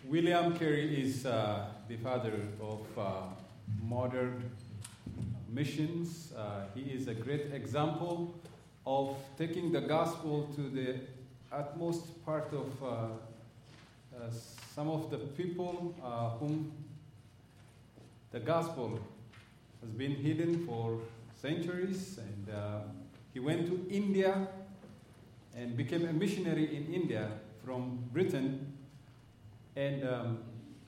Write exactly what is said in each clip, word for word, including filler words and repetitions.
William Carey is uh, the father of uh, modern missions. Uh, he is a great example of taking the gospel to the utmost part of uh, uh, some of the people uh, whom the gospel has been hidden for centuries. And uh, he went to India and became a missionary in India from Britain. And um,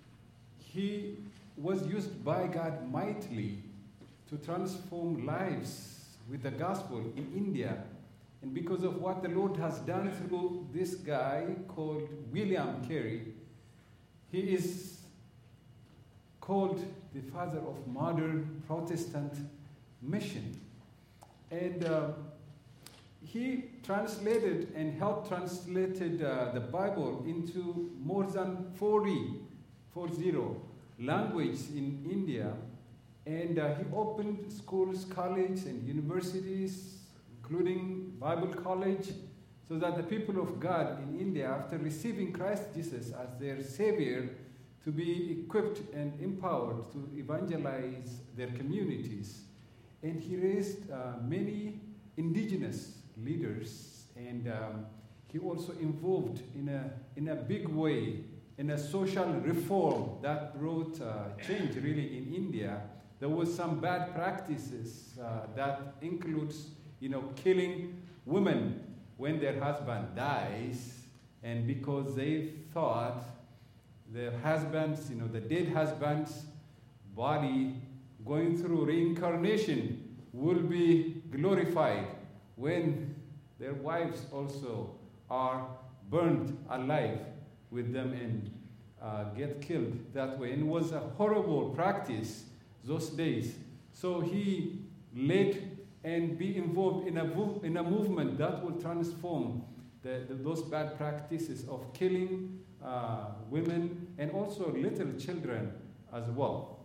he was used by God mightily to transform lives with the gospel in India. And because of what the Lord has done through this guy called William Carey, he is called the father of modern Protestant mission. And uh, he translated and helped translated uh, the Bible into more than forty, forty languages in India. And uh, he opened schools, colleges, and universities, including Bible college, so that the people of God in India, after receiving Christ Jesus as their Savior, to be equipped and empowered to evangelize their communities. And he raised uh, many indigenous leaders, and um, he also involved in a in a big way in a social reform that brought uh, change really in India. There was some bad practices uh, that includes, you know, killing women when their husband dies, and because they thought their husbands, you know, the dead husband's body going through reincarnation will be glorified when their wives also are burned alive with them and uh, get killed that way. And it was a horrible practice those days. So he led and be involved in a, vo- in a movement that will transform the, the, those bad practices of killing uh, women and also little children as well.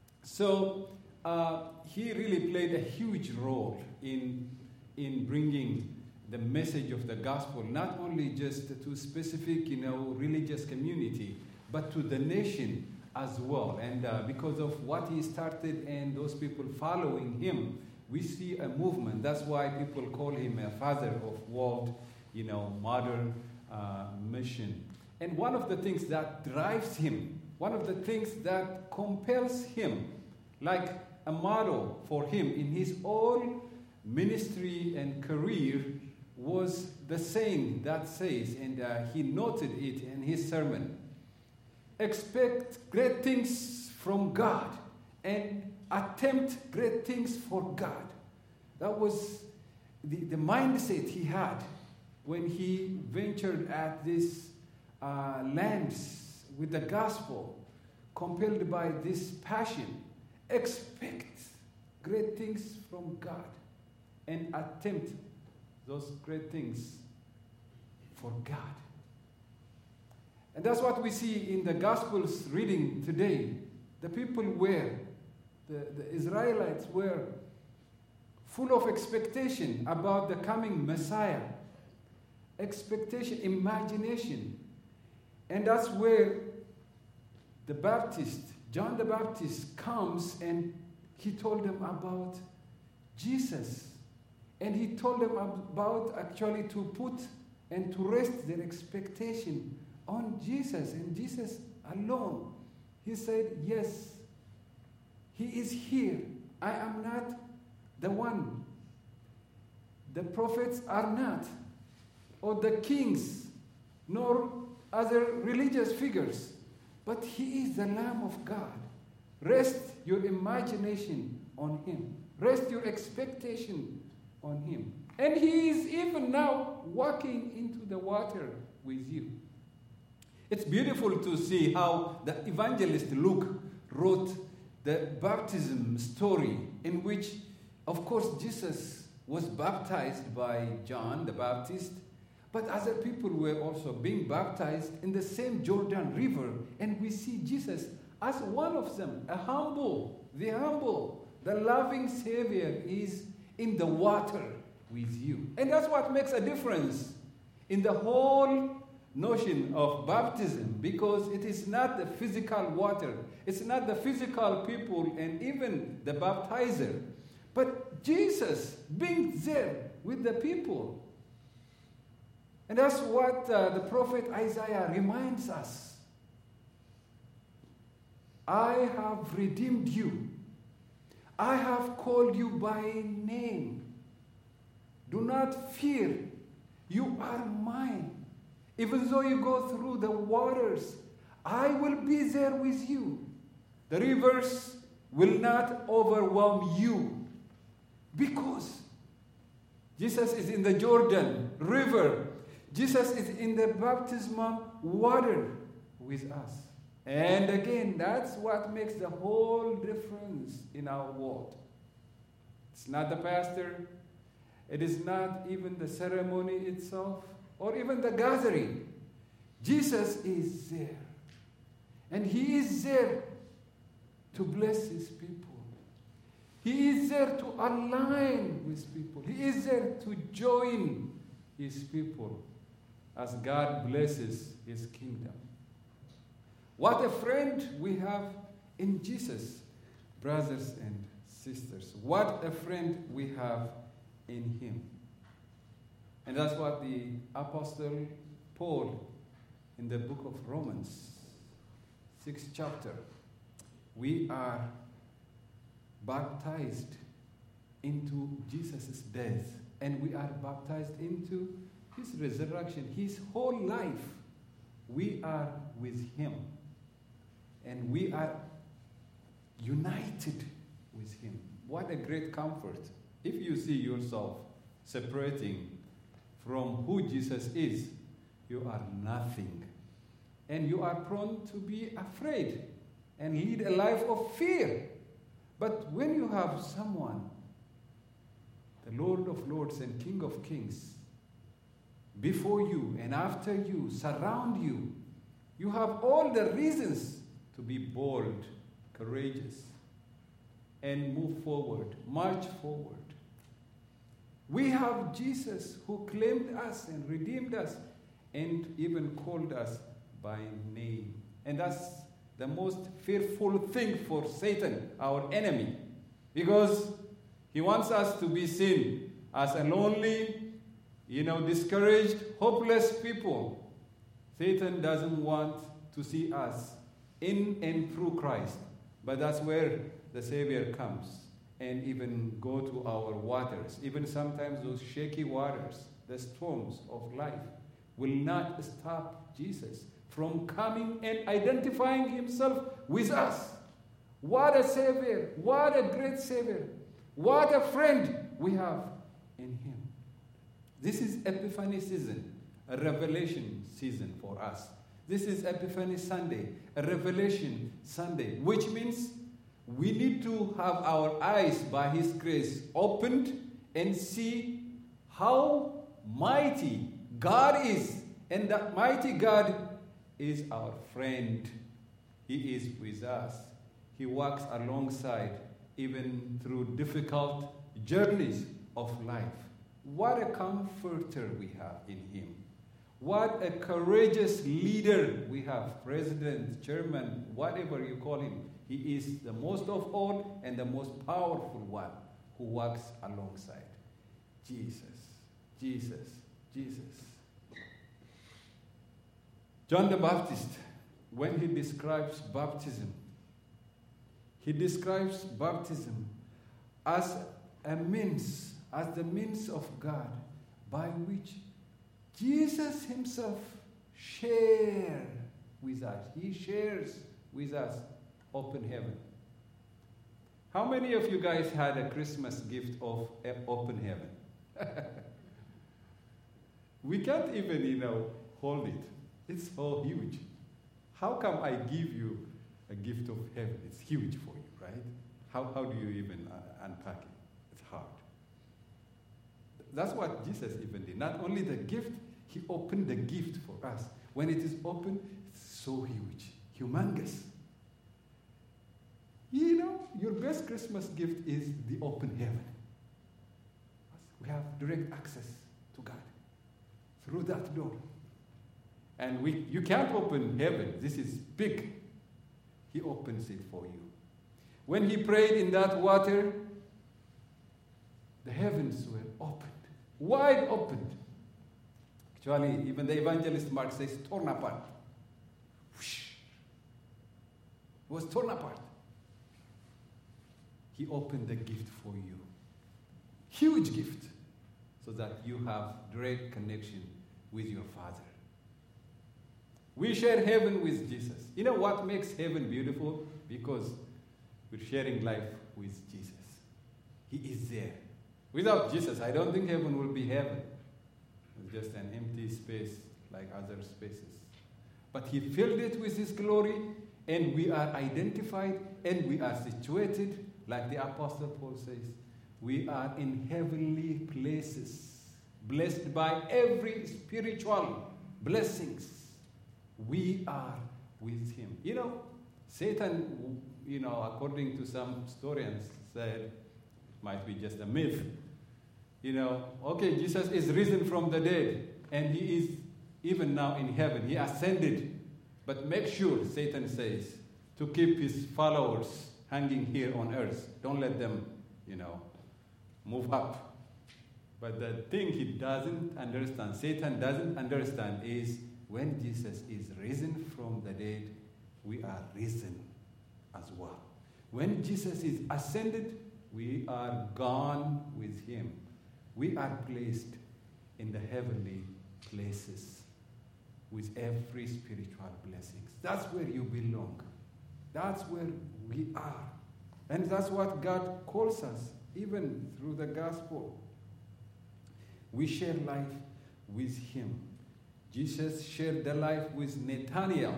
So uh, he really played a huge role in in bringing the message of the gospel, not only just to specific, you know, religious community, but to the nation as well. And uh, because of what he started and those people following him, we see a movement. That's why people call him a father of world, you know, modern uh, mission. And one of the things that drives him, one of the things that compels him, like a model for him in his own ministry and career, was the saying that says, and uh, he noted it in his sermon, expect great things from God and attempt great things for God. That was the, the mindset he had when he ventured at these uh, lands with the gospel, compelled by this passion. Expect great things from God and attempt those great things for God. And that's what we see in the Gospels reading today. The people were, the, the Israelites were full of expectation about the coming Messiah. Expectation, imagination. And that's where the Baptist, John the Baptist, comes and he told them about Jesus. And he told them about actually to put and to rest their expectation on Jesus and Jesus alone. He said, yes, he is here. I am not the one. The prophets are not, or the kings, nor other religious figures. But he is the Lamb of God. Rest your imagination on him. Rest your expectation on him. And he is even now walking into the water with you. It's beautiful to see how the evangelist Luke wrote the baptism story, in which, of course, Jesus was baptized by John the Baptist, but other people were also being baptized in the same Jordan River. And we see Jesus as one of them, a humble, the humble, the loving Savior is in the water with you. And that's what makes a difference in the whole notion of baptism because it is not the physical water. It's not the physical people and even the baptizer. But Jesus being there with the people. And that's what uh, the prophet Isaiah reminds us. I have redeemed you. I have called you by name. Do not fear. You are mine. Even though you go through the waters, I will be there with you. The rivers will not overwhelm you because Jesus is in the Jordan River. Jesus is in the baptismal water with us. And again, that's what makes the whole difference in our world. It's not the pastor. It is not even the ceremony itself or even the gathering. Jesus is there. And he is there to bless his people. He is there to align with people. He is there to join his people as God blesses his kingdom. What a friend we have in Jesus, brothers and sisters. What a friend we have in him. And that's what the Apostle Paul in the book of Romans, sixth chapter, we are baptized into Jesus' death, and we are baptized into his resurrection, his whole life. We are with him, and we are united with him. What a great comfort if you see yourself separating from who Jesus is. You are nothing, and you are prone to be afraid and lead a life of fear. But when you have someone, the Lord of Lords and King of Kings, before you and after you, surround you, you have all the reasons to be bold, courageous, and move forward, march forward. We have Jesus who claimed us and redeemed us and even called us by name. And that's the most fearful thing for Satan, our enemy, because he wants us to be seen as a lonely, you know, discouraged, hopeless people. Satan doesn't want to see us in and through Christ, but that's where the Savior comes and even go to our waters. Even sometimes those shaky waters, the storms of life, will not stop Jesus from coming and identifying himself with us. What a Savior! What a great Savior! What a friend we have in him. This is Epiphany season, a revelation season for us. This is Epiphany Sunday, a revelation Sunday, which means we need to have our eyes by his grace opened and see how mighty God is. And that mighty God is our friend. He is with us. He walks alongside even through difficult journeys of life. What a comforter we have in him. What a courageous leader we have. President, chairman, whatever you call him. He is the most of all and the most powerful one who walks alongside. Jesus, Jesus, Jesus. John the Baptist, when he describes baptism, he describes baptism as a means, as the means of God by which Jesus himself shares with us. He shares with us open heaven. How many of you guys had a Christmas gift of open heaven? We can't even, you know, hold it. It's so huge. How come I give you a gift of heaven? It's huge for you, right? How, how do you even uh, unpack it? It's hard. That's what Jesus even did. Not only the gift, he opened the gift for us. When it is open, it's so huge, humongous. You know, your best Christmas gift is the open heaven. We have direct access to God through that door. And we, you can't open heaven. This is big. He opens it for you. When he prayed in that water, the heavens were opened, wide opened. Actually, even the evangelist Mark says, torn apart. Whoosh. It was torn apart. He opened the gift for you. Huge gift. So that you have direct connection with your Father. We share heaven with Jesus. You know what makes heaven beautiful? Because we're sharing life with Jesus. He is there. Without Jesus, I don't think heaven will be heaven. It's just an empty space like other spaces. But he filled it with his glory, and we are identified, and we are situated, like the Apostle Paul says, we are in heavenly places, blessed by every spiritual blessings. We are with him. You know, Satan, you know, according to some historians, said it might be just a myth. You know, okay, Jesus is risen from the dead, and he is even now in heaven. He ascended. But make sure, Satan says, to keep his followers hanging here on earth. Don't let them, you know, move up. But the thing he doesn't understand, Satan doesn't understand, is when Jesus is risen from the dead, we are risen as well. When Jesus is ascended, we are gone with him. We are placed in the heavenly places with every spiritual blessings. That's where you belong. That's where we are. And that's what God calls us, even through the gospel. We share life with him. Jesus shared the life with Nathanael.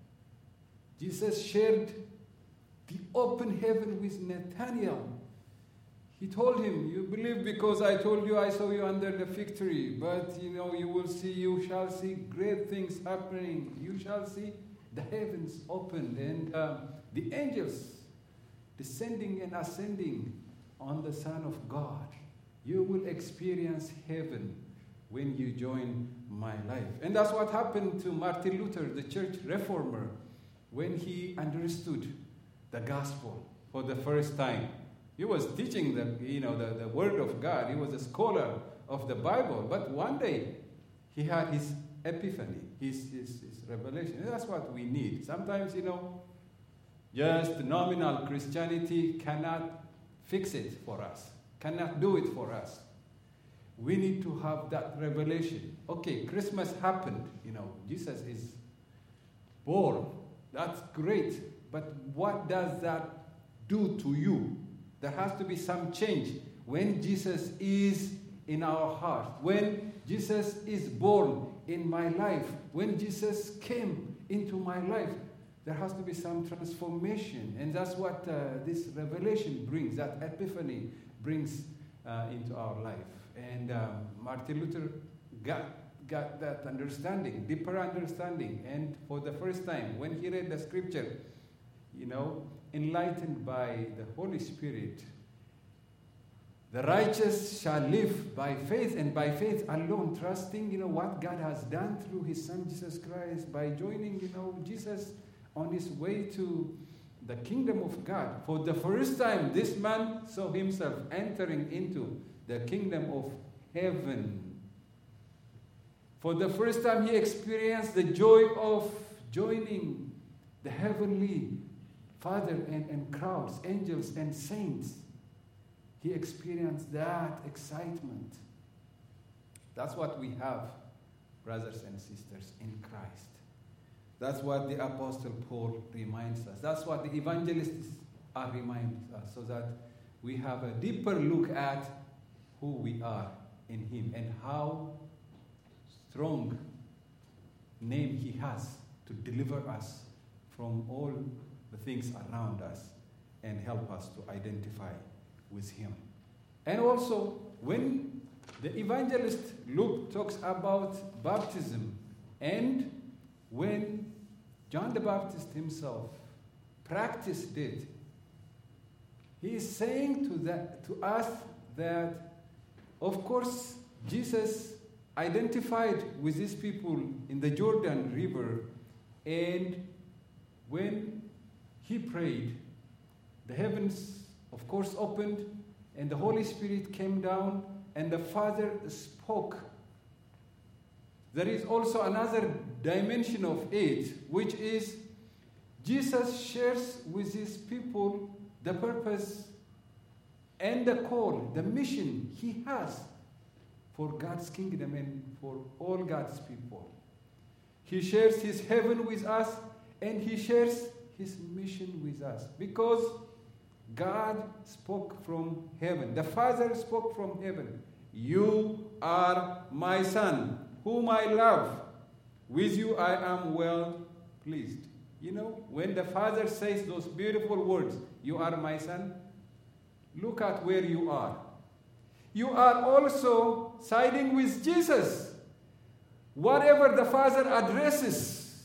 Jesus shared the open heaven with Nathanael. He told him, you believe because I told you I saw you under the fig tree, but you know, you will see, you shall see great things happening. You shall see the heavens opened and uh, the angels descending and ascending on the Son of God. You will experience heaven when you join my life. And that's what happened to Martin Luther, the church reformer, when he understood the gospel for the first time. He was teaching the, you know, the, the word of God. He was a scholar of the Bible. But one day, he had his epiphany, his, his, his revelation. And that's what we need. Sometimes, you know, just nominal Christianity cannot fix it for us, cannot do it for us. We need to have that revelation. Okay, Christmas happened. You know, Jesus is born. That's great. But what does that do to you? There has to be some change when Jesus is in our heart, when Jesus is born in my life, when Jesus came into my life. There has to be some transformation. And that's what uh, this revelation brings, that epiphany brings uh, into our life. And um, Martin Luther got, got that understanding, deeper understanding. And for the first time, when he read the scripture, you know, enlightened by the Holy Spirit, the righteous shall live by faith, and by faith alone, trusting, you know, what God has done through his Son, Jesus Christ, by joining, you know, Jesus on his way to the kingdom of God. For the first time, this man saw himself entering into the kingdom of heaven. For the first time, he experienced the joy of joining the heavenly Father and, and crowds, angels and saints. He experienced that excitement. That's what we have, brothers and sisters, in Christ. That's what the Apostle Paul reminds us. That's what the evangelists are reminding us, so that we have a deeper look at who we are in him and how strong name he has to deliver us from all the things around us and help us to identify with him. And also, when the evangelist Luke talks about baptism, and when John the Baptist himself practiced it, he is saying to, that, to us that, of course, Jesus identified with these people in the Jordan River, and when he prayed, the heavens, of course, opened, and the Holy Spirit came down, and the Father spoke. There is also another dimension of it, which is Jesus shares with his people the purpose and the call, the mission he has for God's kingdom and for all God's people. He shares his heaven with us, and he shares his mission with us, because God spoke from heaven. The Father spoke from heaven. You are my Son, whom I love. With you I am well pleased. You know, when the Father says those beautiful words, you are my Son, look at where you are. You are also siding with Jesus. Whatever the Father addresses,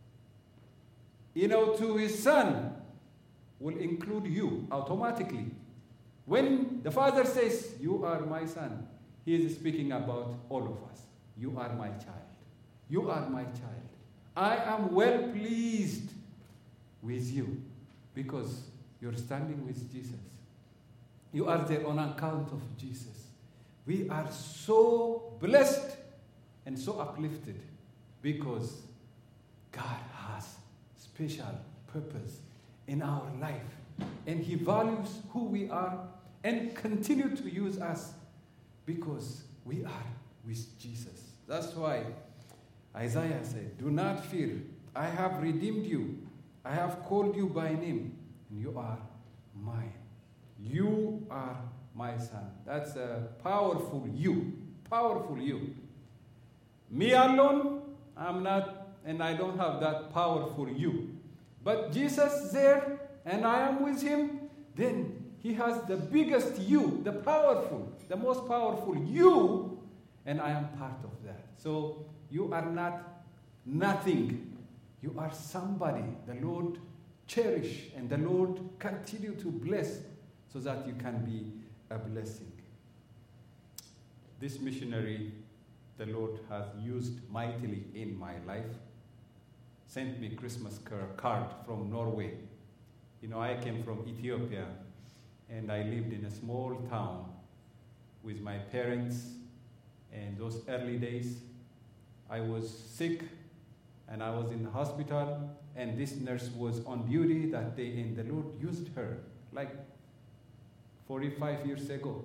you know, to his Son, will include you automatically. When the Father says, you are my Son, he is speaking about all of us. You are my child. You are my child. I am well pleased with you because you're standing with Jesus. You are there on account of Jesus. We are so blessed and so uplifted because God has special purpose in our life, and he values who we are and continue to use us because we are with Jesus. That's why Isaiah said, do not fear. I have redeemed you. I have called you by name, and you are mine. You are my Son. That's a powerful you. Powerful you. Me alone, I'm not, and I don't have that powerful you. But Jesus there, and I am with him, then he has the biggest you, the powerful, the most powerful you, and I am part of that. So you are not nothing. You are somebody the Lord cherish and the Lord continue to bless so that you can be a blessing. This missionary the Lord has used mightily in my life sent me Christmas card from Norway. You know, I came from Ethiopia, and I lived in a small town with my parents, and those early days, I was sick, and I was in the hospital, and this nurse was on duty that day, and the Lord used her, like forty-five years ago.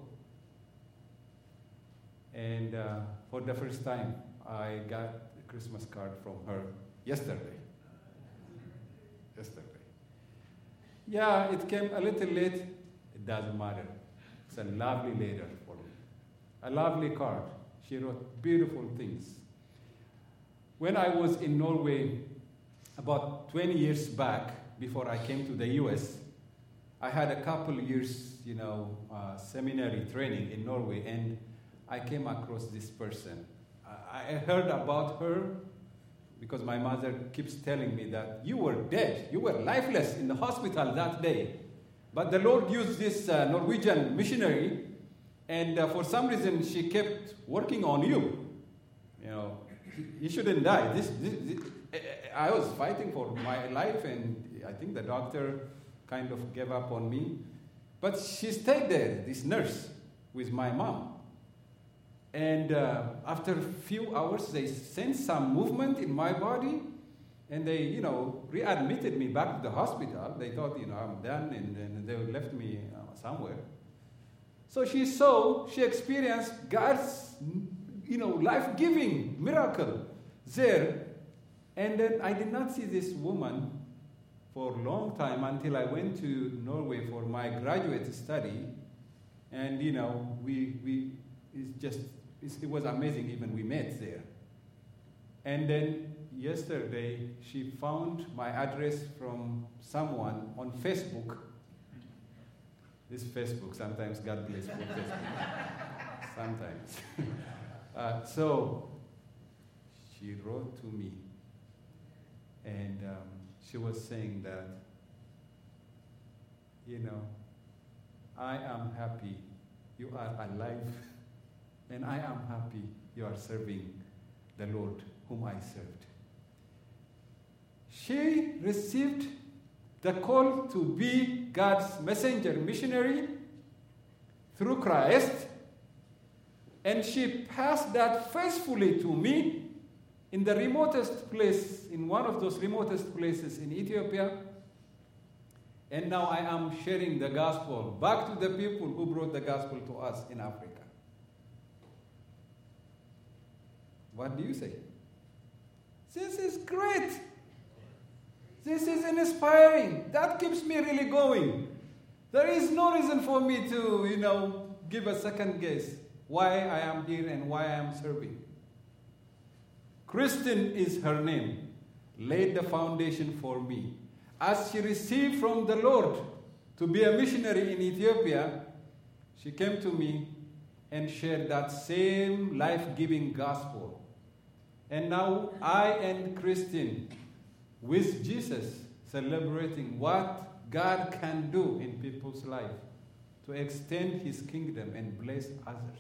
And uh, for the first time, I got a Christmas card from her yesterday. Yesterday. Yeah, it came a little late. It doesn't matter. It's a lovely letter for me. A lovely card. She wrote beautiful things. When I was in Norway about twenty years back, before I came to the U S, I had a couple years, you know, uh, seminary training in Norway, and I came across this person. I heard about her because my mother keeps telling me that you were dead, you were lifeless in the hospital that day. But the Lord used this uh, Norwegian missionary, and uh, for some reason she kept working on you. You know, you shouldn't die. This, this, this, I was fighting for my life, and I think the doctor kind of gave up on me. But she stayed there, this nurse, with my mom. And uh, after a few hours, they sensed some movement in my body, and they, you know, readmitted me back to the hospital. They thought, you know, I'm done, and then they left me uh, somewhere. So she saw, she experienced God's, you know, life-giving miracle there. And then I did not see this woman for a long time until I went to Norway for my graduate study. And, you know, we, we it's just, it's, it was amazing even we met there. And then yesterday, she found my address from someone on Facebook. This Facebook, sometimes God bless for Facebook. Sometimes. uh, so she wrote to me, and um, she was saying that, you know, I am happy you are alive, and I am happy you are serving the Lord whom I served. She received the call to be God's messenger missionary through Christ, and she passed that faithfully to me in the remotest place, in one of those remotest places in Ethiopia. And now I am sharing the gospel back to the people who brought the gospel to us in Africa. What do you say? This is great. This is inspiring. That keeps me really going. There is no reason for me to, you know, give a second guess why I am here and why I am serving. Kristen is her name, laid the foundation for me. As she received from the Lord to be a missionary in Ethiopia, she came to me and shared that same life-giving gospel. And now I and Kristen, with Jesus, celebrating what God can do in people's life to extend his kingdom and bless others.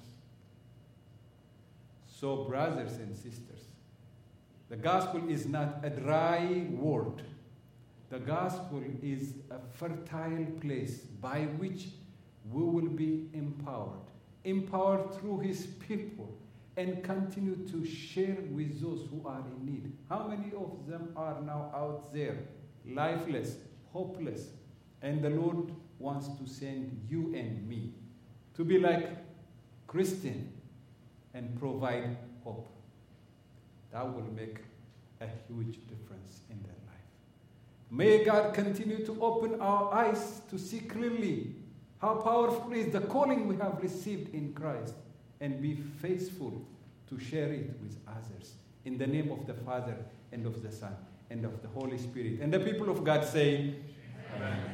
So, brothers and sisters, the gospel is not a dry word. The gospel is a fertile place by which we will be empowered, empowered through his people, and continue to share with those who are in need. How many of them are now out there, lifeless, hopeless, and the Lord wants to send you and me to be like Kristen and provide hope. That will make a huge difference in their life. May God continue to open our eyes to see clearly how powerful is the calling we have received in Christ, and be faithful to share it with others. In the name of the Father, and of the Son, and of the Holy Spirit. And the people of God say, Amen.